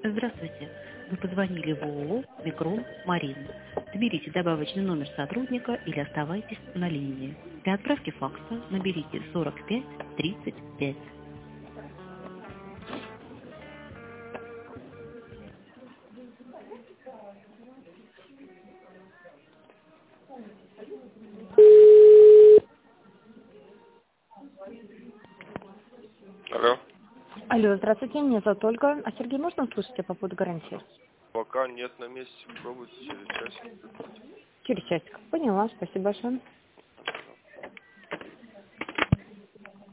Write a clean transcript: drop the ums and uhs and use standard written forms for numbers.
Здравствуйте. Вы позвонили в ООО «Микрон Марин». Наберите добавочный номер сотрудника или оставайтесь на линии. Для отправки факса наберите 45 35. Алло. Алло, здравствуйте, меня зовут Ольга. А Сергей, можно услышать по поводу гарантии? Пока нет на месте. Пробуйте через час. Через часик. Поняла, спасибо большое.